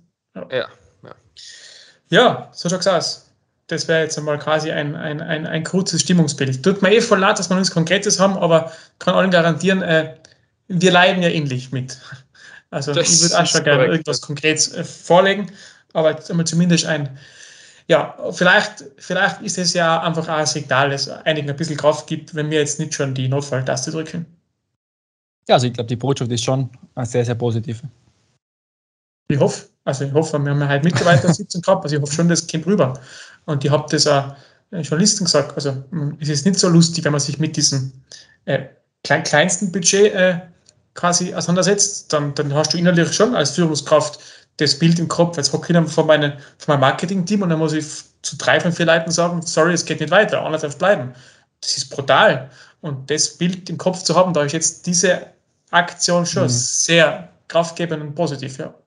Ja, so schaut's aus. Das wäre jetzt einmal quasi ein kurzes Stimmungsbild. Tut mir voll leid, dass wir nichts Konkretes haben, aber kann allen garantieren, wir leiden ja ähnlich mit. Also das ich würde auch schon gerne irgendwas Konkretes vorlegen, aber jetzt einmal zumindest vielleicht ist es ja einfach auch ein Signal, das einigen ein bisschen Kraft gibt, wenn wir jetzt nicht schon die Notfalltaste drücken. Ja, also ich glaube, die Botschaft ist schon eine sehr, sehr positive. Ich hoffe, wir haben ja heute Mitarbeiter sitzen gehabt, also ich hoffe schon, das kommt rüber. Und ich habe das auch Journalisten gesagt, also es ist nicht so lustig, wenn man sich mit diesem kleinsten Budget quasi auseinandersetzt, dann hast du innerlich schon als Führungskraft das Bild im Kopf. Jetzt hocke ich von meinem Marketing-Team und dann muss ich zu 3 von 4 Leuten sagen, sorry, es geht nicht weiter, anders darf bleiben. Das ist brutal. Und das Bild im Kopf zu haben, da ist jetzt diese Aktion schon sehr kraftgebend und positiv, ja.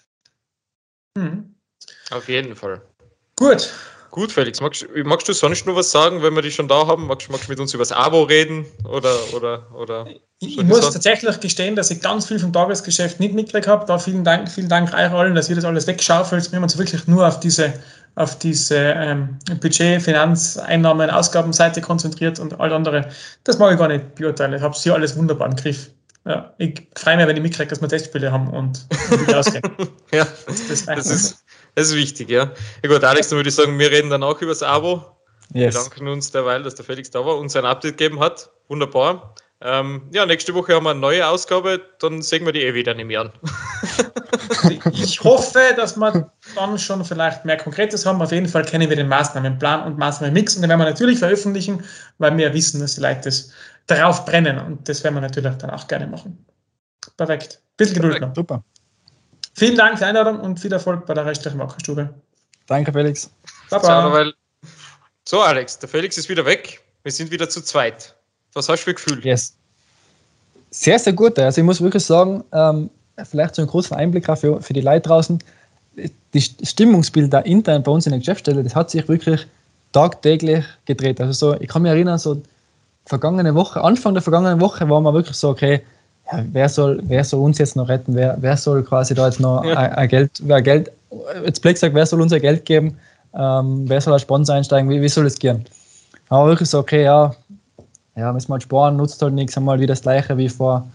Auf jeden Fall. Gut, Felix. Magst du sonst noch was sagen, wenn wir dich schon da haben? Magst du mit uns über das Abo reden? Oder ich muss tatsächlich gestehen, dass ich ganz viel vom Tagesgeschäft nicht mitgekriegt habe. Da vielen Dank euch allen, dass ihr das alles wegschaufelt. Wir haben uns wirklich nur auf diese Budget, Finanzeinnahmen, Ausgabenseite konzentriert und all andere. Das mag ich gar nicht beurteilen. Ich habe es hier alles wunderbar im Griff. Ja, ich freue mich, wenn ich mitkriege, dass wir Testspiele haben und wieder ausgehen. Ja, das ist wichtig, ja. Ja gut, Alex, dann würde ich sagen, wir reden dann auch über das Abo. Yes. Wir danken uns derweil, dass der Felix da war und sein Update gegeben hat. Wunderbar. Nächste Woche haben wir eine neue Ausgabe, dann sehen wir die wieder im Jahr. Ich hoffe, dass wir dann schon vielleicht mehr Konkretes haben. Auf jeden Fall kennen wir den Maßnahmenplan und Maßnahmenmix und den werden wir natürlich veröffentlichen, weil wir wissen, dass die Leute das darauf brennen und das werden wir natürlich dann auch gerne machen. Perfekt. Bisschen Geduld noch. Super. Vielen Dank für die Einladung und viel Erfolg bei der restlichen Wackerstube. Danke, Felix. Baba. So, Alex, der Felix ist wieder weg. Wir sind wieder zu zweit. Was hast du für Gefühl? Yes. Sehr, sehr gut. Also ich muss wirklich sagen, vielleicht so einen großen Einblick auch für die Leute draußen. Das Stimmungsbild da intern bei uns in der Geschäftsstelle, das hat sich wirklich tagtäglich gedreht. Also so, ich kann mich erinnern, so Anfang der vergangenen Woche war man wirklich so, okay, ja, wer soll uns jetzt noch retten? Wer soll quasi da jetzt noch ein Geld, jetzt blöd gesagt, wer soll unser Geld geben? Wer soll als Sponsor einsteigen? Wie soll es gehen? Aber wirklich so, okay, ja, müssen wir halt sparen, nutzt halt nichts, haben wir halt wieder das Gleiche wie vor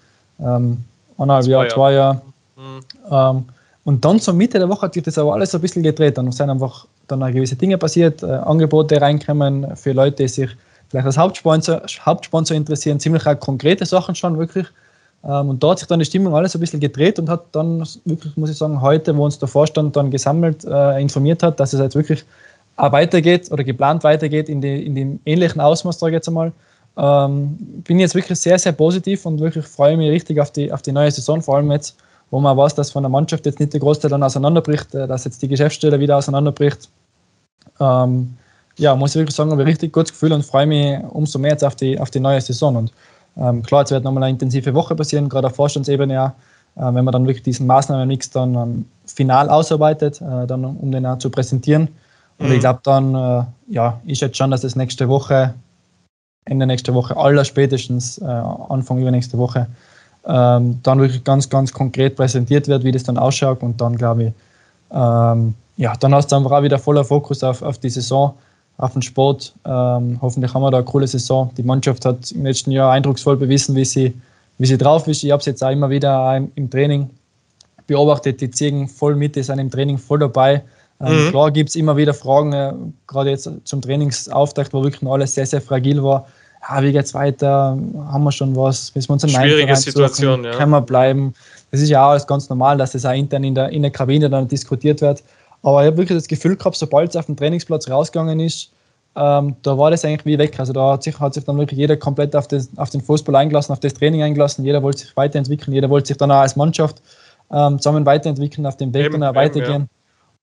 2 Jahren. Und dann zur Mitte der Woche hat sich das aber alles so ein bisschen gedreht. Dann sind einfach dann auch gewisse Dinge passiert, Angebote reinkommen für Leute, die sich vielleicht als Hauptsponsor interessieren, ziemlich auch konkrete Sachen schon wirklich. Und da hat sich dann die Stimmung alles ein bisschen gedreht und hat dann wirklich, muss ich sagen, heute, wo uns der Vorstand dann gesammelt, informiert hat, dass es jetzt wirklich auch weitergeht oder geplant weitergeht in dem ähnlichen Ausmaß, sage ich jetzt einmal. Bin jetzt wirklich sehr, sehr positiv und wirklich freue mich richtig auf die neue Saison, vor allem jetzt, wo man weiß, dass von der Mannschaft jetzt nicht der Großteil dann auseinanderbricht, dass jetzt die Geschäftsstelle wieder auseinanderbricht. Muss ich wirklich sagen, habe ich ein richtig gutes Gefühl und freue mich umso mehr jetzt auf die neue Saison. Und klar, jetzt wird nochmal eine intensive Woche passieren, gerade auf Vorstandsebene auch, wenn man dann wirklich diesen Maßnahmenmix dann final ausarbeitet, dann um den auch zu präsentieren. Und ich glaube dann, ich schätze schon, dass das Ende nächste Woche, allerspätestens Anfang übernächste Woche, dann wirklich ganz, ganz konkret präsentiert wird, wie das dann ausschaut. Und dann glaube ich, dann hast du einfach auch wieder voller Fokus auf die Saison, auf den Sport. Hoffentlich haben wir da eine coole Saison. Die Mannschaft hat im letzten Jahr eindrucksvoll bewiesen, wie sie drauf ist. Ich habe es jetzt auch immer wieder im Training beobachtet. Die ziehen voll mit, die sind im Training voll dabei. Klar gibt es immer wieder Fragen, gerade jetzt zum Trainingsauftakt, wo wirklich noch alles sehr, sehr fragil war. Wie geht es weiter? Haben wir schon was? Müssen wir uns einen schwierige Situation, ja. Können wir bleiben? Das ist ja auch alles ganz normal, dass das auch intern in der Kabine dann diskutiert wird. Aber ich habe wirklich das Gefühl gehabt, sobald es auf den Trainingsplatz rausgegangen ist, da war das eigentlich wie weg. Also da hat sich dann wirklich jeder komplett auf den Fußball eingelassen, auf das Training eingelassen. Jeder wollte sich weiterentwickeln, jeder wollte sich dann auch als Mannschaft zusammen weiterentwickeln, auf dem Weg dann auch weitergehen.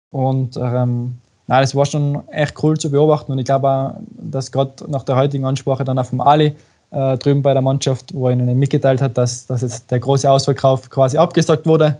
Und das war schon echt cool zu beobachten. Und ich glaube auch, dass gerade nach der heutigen Ansprache dann auf dem Ali drüben bei der Mannschaft, wo er ihnen mitgeteilt hat, dass jetzt der große Ausverkauf quasi abgesagt wurde.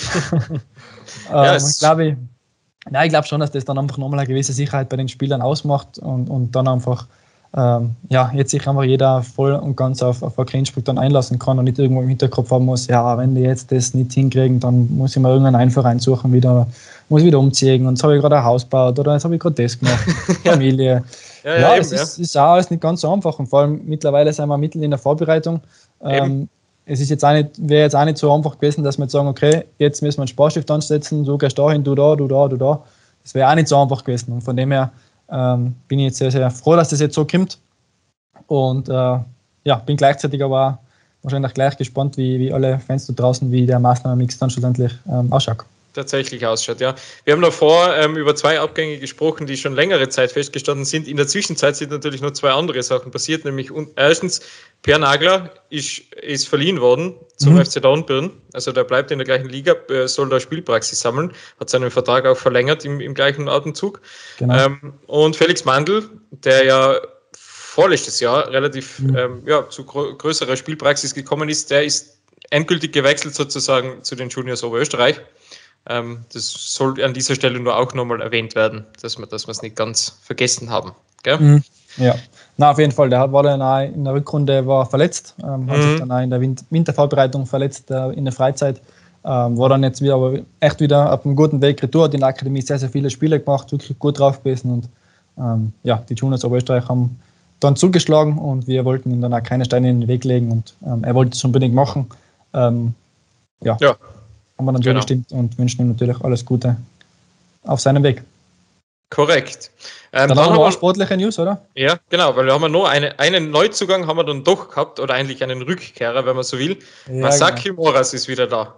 Ich glaube schon, dass das dann einfach nochmal eine gewisse Sicherheit bei den Spielern ausmacht und dann einfach jetzt sich einfach jeder voll und ganz auf Wacker Innsbruck dann einlassen kann und nicht irgendwo im Hinterkopf haben muss, ja, wenn die jetzt das nicht hinkriegen, dann muss ich mir irgendeinen Einverein suchen, muss wieder umziehen und jetzt habe ich gerade ein Haus gebaut oder jetzt habe ich gerade das gemacht, Familie. Ist auch alles nicht ganz so einfach und vor allem mittlerweile sind wir mitten in der Vorbereitung. Es ist wäre jetzt auch nicht so einfach gewesen, dass wir jetzt sagen, okay, jetzt müssen wir einen Sparstift ansetzen, du gehst dahin, du da, du da, du da. Das wäre auch nicht so einfach gewesen und von dem her bin ich jetzt sehr, sehr froh, dass das jetzt so kommt und bin gleichzeitig aber auch wahrscheinlich gleich gespannt, wie alle Fans da draußen, wie der Maßnahmenmix dann schlussendlich ausschaut. Tatsächlich ausschaut, ja. Wir haben davor über 2 Abgänge gesprochen, die schon längere Zeit festgestanden sind. In der Zwischenzeit sind natürlich noch 2 andere Sachen passiert, nämlich erstens, Per Nagler ist verliehen worden zum FC Dornbirn. Also der bleibt in der gleichen Liga, soll da Spielpraxis sammeln, hat seinen Vertrag auch verlängert im gleichen Atemzug. Genau. Und Felix Mandl, der ja vorletztes Jahr relativ zu größerer Spielpraxis gekommen ist, der ist endgültig gewechselt sozusagen zu den Juniors Oberösterreich. Das soll an dieser Stelle nur auch nochmal erwähnt werden, dass wir es nicht ganz vergessen haben. Gell? Ja, auf jeden Fall. Der war dann auch in der Rückrunde verletzt, hat sich dann auch in der Wintervorbereitung verletzt in der Freizeit. War dann jetzt wieder, aber echt wieder auf einem guten Weg retour, hat in der Akademie sehr, sehr viele Spiele gemacht, wirklich gut drauf gewesen und die Juniors Oberösterreich haben dann zugeschlagen und wir wollten ihm dann auch keine Steine in den Weg legen und er wollte es unbedingt machen. Haben wir dann so gestimmt und wünschen ihm natürlich alles Gute auf seinem Weg. Korrekt. Dann haben wir auch sportliche News, oder? Ja, genau, weil wir haben nur einen Neuzugang haben wir dann doch gehabt, oder eigentlich einen Rückkehrer, wenn man so will. Ja, Masaki Moras ist wieder da.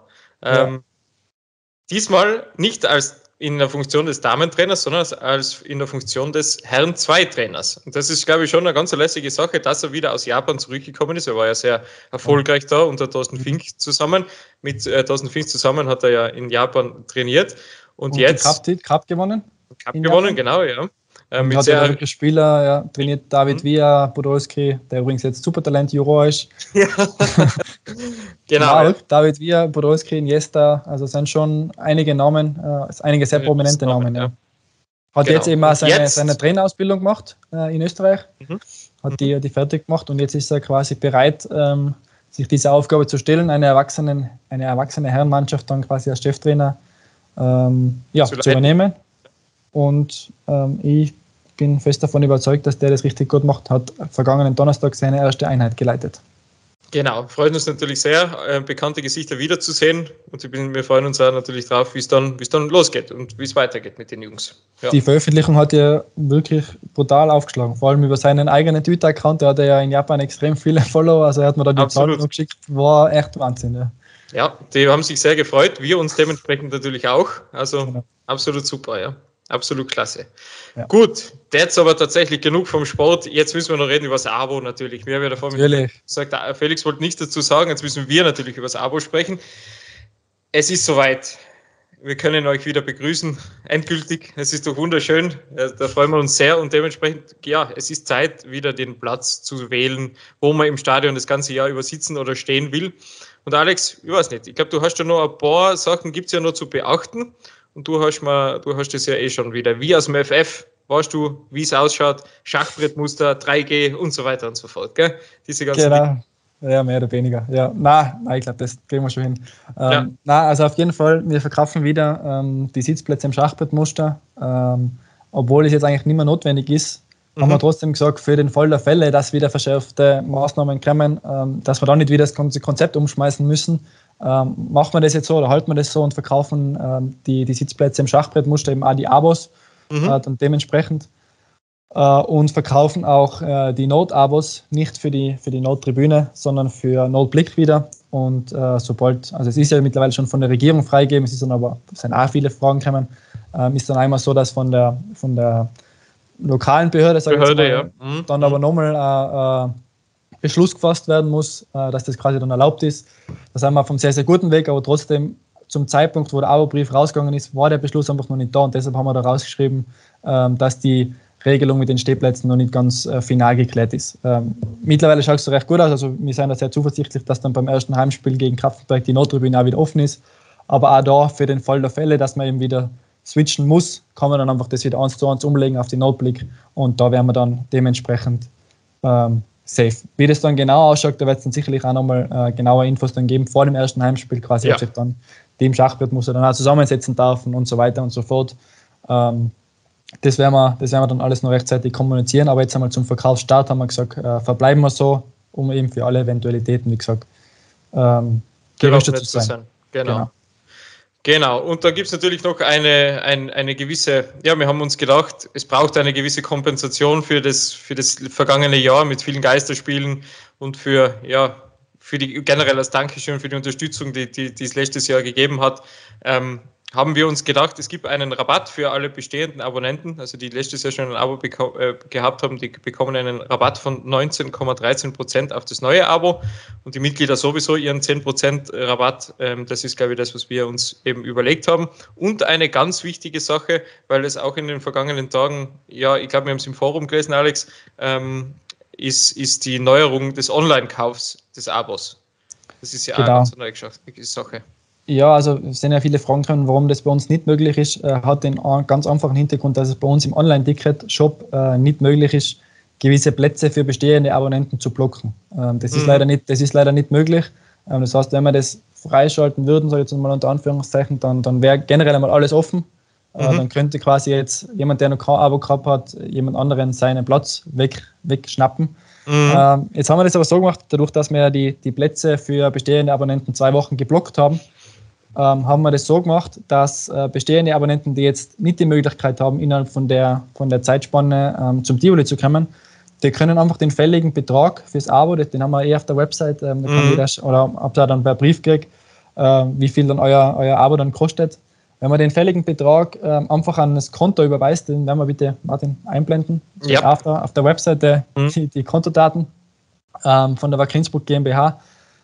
Diesmal nicht als in der Funktion des Damentrainers, sondern als in der Funktion des Herren-2-Trainers. Und das ist, glaube ich, schon eine ganz lässige Sache, dass er wieder aus Japan zurückgekommen ist. Er war ja sehr erfolgreich da unter Thorsten Fink zusammen. Mit Thorsten Fink zusammen hat er ja in Japan trainiert. Und jetzt... Cup gewonnen? Cup gewonnen, genau, ja. Mit hat sehr der Spieler trainiert David Villa, Podolski, der übrigens jetzt Supertalent Juror ist. Ja. Genau. David Villa, Podolski, Iniesta, also sind schon einige Namen, einige sehr prominente Namen. Ja. Hat jetzt eben auch seine Trainerausbildung gemacht in Österreich, hat die fertig gemacht und jetzt ist er quasi bereit, sich diese Aufgabe zu stellen, eine erwachsene Herrenmannschaft dann quasi als Cheftrainer zu übernehmen. Und ich bin fest davon überzeugt, dass der das richtig gut macht. Hat vergangenen Donnerstag seine erste Einheit geleitet. Genau, freut uns natürlich sehr, bekannte Gesichter wiederzusehen. Und wir freuen uns auch natürlich drauf, wie es dann losgeht und wie es weitergeht mit den Jungs. Ja. Die Veröffentlichung hat ja wirklich brutal aufgeschlagen, vor allem über seinen eigenen Twitter-Account. Der hat ja in Japan extrem viele Follower, also er hat mir da die Zahlen noch geschickt. War echt Wahnsinn. Ja. Ja, die haben sich sehr gefreut, wir uns dementsprechend natürlich auch. Also absolut super, ja. Absolut klasse. Ja. Gut, jetzt aber tatsächlich genug vom Sport. Jetzt müssen wir noch reden über das Abo natürlich. Wir haben ja davor gesagt, Felix wollte nichts dazu sagen. Jetzt müssen wir natürlich über das Abo sprechen. Es ist soweit. Wir können euch wieder begrüßen. Endgültig. Es ist doch wunderschön. Da freuen wir uns sehr. Und dementsprechend, es ist Zeit, wieder den Platz zu wählen, wo man im Stadion das ganze Jahr über sitzen oder stehen will. Und Alex, ich weiß nicht. Ich glaube, du hast ja noch ein paar Sachen, gibt es ja noch zu beachten. Und du hast das ja schon wieder. Wie aus dem FF, weißt du, wie es ausschaut, Schachbrettmuster, 3G und so weiter und so fort, gell? Diese ganzen Dinge. Ja, mehr oder weniger. Ja, nein, ich glaube, das kriegen wir schon hin. Also auf jeden Fall, wir verkaufen wieder die Sitzplätze im Schachbrettmuster. Obwohl es jetzt eigentlich nicht mehr notwendig ist, haben wir trotzdem gesagt, für den Fall der Fälle, dass wieder verschärfte Maßnahmen kommen, dass wir dann nicht wieder das Konzept umschmeißen müssen. Machen wir das jetzt so oder halten wir das so und verkaufen die Sitzplätze im Schachbrettmuster eben auch die Abos dann dementsprechend und verkaufen auch die Not-Abos nicht für die Nottribüne, sondern für Notblick wieder und also es ist ja mittlerweile schon von der Regierung freigegeben, es sind auch viele Fragen gekommen, ist dann einmal so, dass von der lokalen Behörde, dann aber nochmal Beschluss gefasst werden muss, dass das quasi dann erlaubt ist. Da sind wir auf einem sehr, sehr guten Weg, aber trotzdem zum Zeitpunkt, wo der Abo-Brief rausgegangen ist, war der Beschluss einfach noch nicht da und deshalb haben wir da rausgeschrieben, dass die Regelung mit den Stehplätzen noch nicht ganz final geklärt ist. Mittlerweile schaut es recht gut aus, also wir sind da sehr zuversichtlich, dass dann beim ersten Heimspiel gegen Kraftenberg die Nordtribüne auch wieder offen ist, aber auch da für den Fall der Fälle, dass man eben wieder switchen muss, kann man dann einfach das wieder 1:1 umlegen auf die Notblick und da werden wir dann dementsprechend safe. Wie das dann genau ausschaut, da wird es dann sicherlich auch nochmal genaue Infos dann geben vor dem ersten Heimspiel quasi, ob sich dann dem Schachbrett muss er dann auch zusammensetzen dürfen und so weiter und so fort. Das werden wir dann alles noch rechtzeitig kommunizieren, aber jetzt einmal zum Verkaufsstart haben wir gesagt, verbleiben wir so, um eben für alle Eventualitäten, wie gesagt, gerüstet zu sein. Genau, und da gibt es natürlich noch eine gewisse, wir haben uns gedacht, es braucht eine gewisse Kompensation für das vergangene Jahr mit vielen Geisterspielen und für die generell als Dankeschön für die Unterstützung, die es letztes Jahr gegeben hat, haben wir uns gedacht, es gibt einen Rabatt für alle bestehenden Abonnenten, also die letztes Jahr schon ein Abo gehabt haben, die bekommen einen Rabatt von 19,13% auf das neue Abo und die Mitglieder sowieso ihren 10% Rabatt. Das ist, glaube ich, das, was wir uns eben überlegt haben. Und eine ganz wichtige Sache, weil es auch in den vergangenen Tagen, ich glaube, wir haben es im Forum gelesen, Alex, ist die Neuerung des Online-Kaufs des Abos. Das ist ja auch eine ganz neue Sache. Ja, also es sind ja viele Fragen drin, warum das bei uns nicht möglich ist. Hat den ganz einfachen Hintergrund, dass es bei uns im Online-Ticket-Shop nicht möglich ist, gewisse Plätze für bestehende Abonnenten zu blocken. Das ist leider nicht möglich. Das heißt, wenn wir das freischalten würden, sage ich jetzt mal unter Anführungszeichen, dann wäre generell einmal alles offen. Dann könnte quasi jetzt jemand, der noch kein Abo gehabt hat, jemand anderen seinen Platz wegschnappen. Jetzt haben wir das aber so gemacht, dadurch, dass wir die Plätze für bestehende Abonnenten 2 Wochen geblockt haben, haben wir das so gemacht, dass bestehende Abonnenten, die jetzt nicht die Möglichkeit haben, innerhalb von der Zeitspanne zum Tivoli zu kommen, die können einfach den fälligen Betrag fürs Abo, den haben wir auf der Website, da kann jeder, oder habt ihr dann per Brief gekriegt, wie viel dann euer Abo dann kostet. Wenn man den fälligen Betrag einfach an das Konto überweist, den werden wir bitte, Martin, einblenden. Auf der Webseite die Kontodaten von der Wacker Innsbruck GmbH.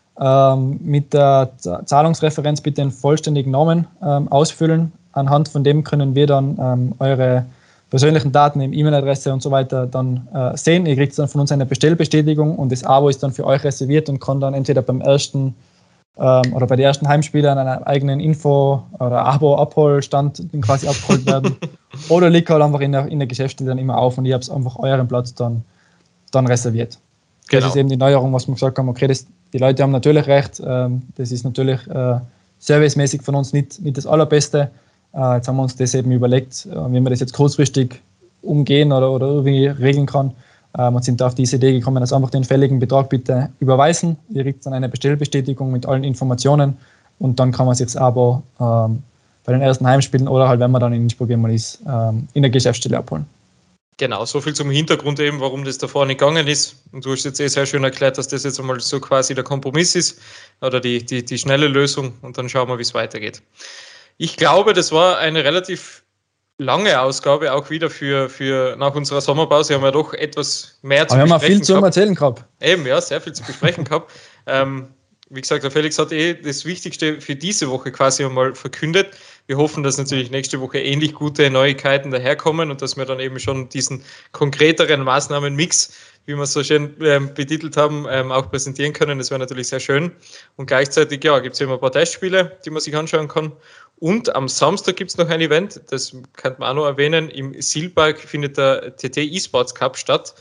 Mit der Zahlungsreferenz bitte den vollständigen Namen ausfüllen. Anhand von dem können wir dann eure persönlichen Daten, E-Mail-Adresse und so weiter dann sehen. Ihr kriegt dann von uns eine Bestellbestätigung und das Abo ist dann für euch reserviert und kann dann entweder beim ersten oder bei den ersten Spielen an einem eigenen Info- oder Abo-Abholstand quasi abgeholt werden. Oder liegt halt einfach in der Geschäftsstelle dann immer auf und ihr habt einfach euren Platz dann reserviert. Das ist eben die Neuerung, was wir gesagt haben, okay, die Leute haben natürlich recht, das ist natürlich servicemäßig von uns nicht das Allerbeste. Jetzt haben wir uns das eben überlegt, wie man das jetzt kurzfristig umgehen oder irgendwie regeln kann. Und sind da auf diese Idee gekommen, dass einfach den fälligen Betrag bitte überweisen. Ihr kriegt dann eine Bestellbestätigung mit allen Informationen und dann kann man sich das Abo bei den ersten Heimspielen oder halt, wenn man dann in Innsbruck einmal ist, in der Geschäftsstelle abholen. Genau, so viel zum Hintergrund eben, warum das davor nicht gegangen ist. Und du hast jetzt sehr schön erklärt, dass das jetzt einmal so quasi der Kompromiss ist oder die schnelle Lösung und dann schauen wir, wie es weitergeht. Ich glaube, das war eine relativ lange Ausgabe, auch wieder für nach unserer Sommerpause haben wir doch etwas mehr zu besprechen. Wir haben viel zu erzählen gehabt. Eben, ja, sehr viel zu besprechen gehabt. Wie gesagt, der Felix hat das Wichtigste für diese Woche quasi einmal verkündet. Wir hoffen, dass natürlich nächste Woche ähnlich gute Neuigkeiten daherkommen und dass wir dann eben schon diesen konkreteren Maßnahmenmix, wie wir es so schön betitelt haben, auch präsentieren können. Das wäre natürlich sehr schön. Und gleichzeitig gibt es immer ein paar Testspiele, die man sich anschauen kann. Und am Samstag gibt es noch ein Event, das könnte man auch noch erwähnen. Im Silberg findet der TT E-Sports Cup statt.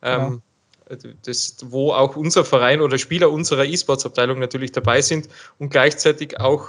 Wo auch unser Verein oder Spieler unserer E-Sports-Abteilung natürlich dabei sind und gleichzeitig auch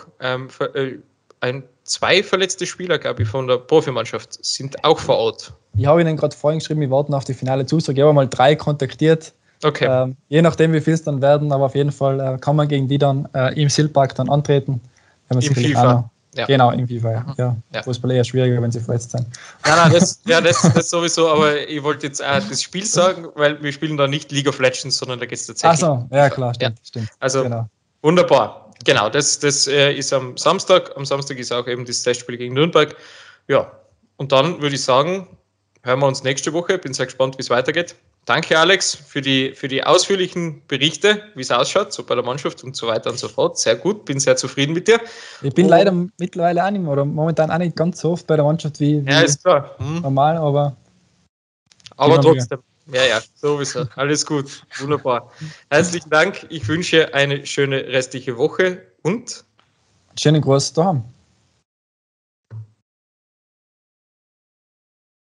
2 verletzte Spieler, glaube ich, von der Profimannschaft sind auch vor Ort. Ich habe Ihnen gerade vorhin geschrieben, wir warten auf die finale Zusage. Ich habe mal 3 kontaktiert. Okay. Je nachdem, wie viel es dann werden, aber auf jeden Fall kann man gegen die dann im Silberg dann antreten. Im FIFA. Ja. Genau, im FIFA, ja. Fußball eher schwieriger, wenn sie verletzt sind. Nein, das sowieso, aber ich wollte jetzt auch das Spiel sagen, weil wir spielen da nicht League of Legends, sondern da geht es tatsächlich. Ach so, ja klar, stimmt. Also wunderbar. Genau, das ist am Samstag. Am Samstag ist auch eben das Testspiel gegen Nürnberg. Ja, und dann würde ich sagen, hören wir uns nächste Woche. Bin sehr gespannt, wie es weitergeht. Danke, Alex, für die ausführlichen Berichte, wie es ausschaut, so bei der Mannschaft und so weiter und so fort. Sehr gut, bin sehr zufrieden mit dir. Ich bin leider mittlerweile auch nicht mehr, oder momentan auch nicht ganz so oft bei der Mannschaft wie Ja, ist klar. normal, aber trotzdem. Ja, sowieso. Alles gut. Wunderbar. Herzlichen Dank. Ich wünsche eine schöne restliche Woche und schönen Gruß daheim.